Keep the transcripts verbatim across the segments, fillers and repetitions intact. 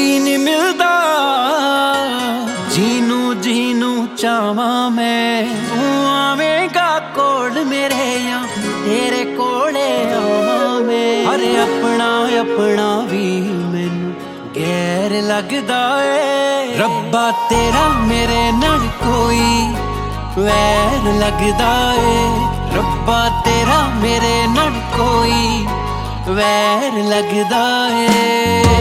कोई नहीं मिलता जीनू जीनू चावा मैं तू आवेगा कोल मेरे या तेरे कोले आवा मैं अरे अपना अपना भी मैनू गैर लगदा है रब्बा तेरा मेरे नाल कोई वैर लगदा है रब्बा तेरा मेरे नाल कोई वैर लगदा है।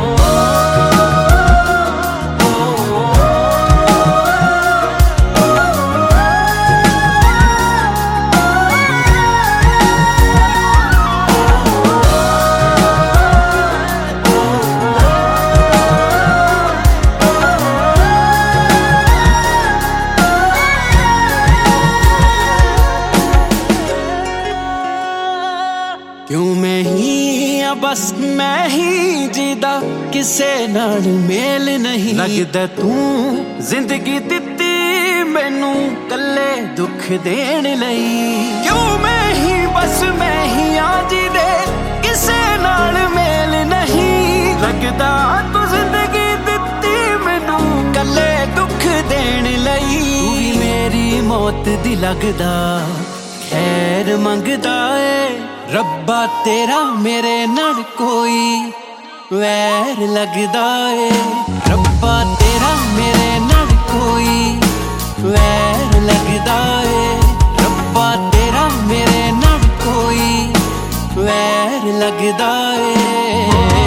क्यों मैं ही आ बस मैं ही जीदा किसे नाल मेल नहीं लगदा तू जिंदगी दित्ती मैनू कल्ले दुख देण लई क्यों मैं ही बस मैं ही आ जीदे किसे नाल मेल नहीं लगदा तू जिंदगी दित्ती मैनू कल्ले दुख देण लई तू भी मेरी मौत दी लगदा खैर मंगदा है रब्बा तेरा मेरे नाल कोई वैर लगदा है रब्बा तेरा मेरे नाल कोई वैर लगदा है रब्बा तेरा मेरे नाल कोई वैर लगदा है।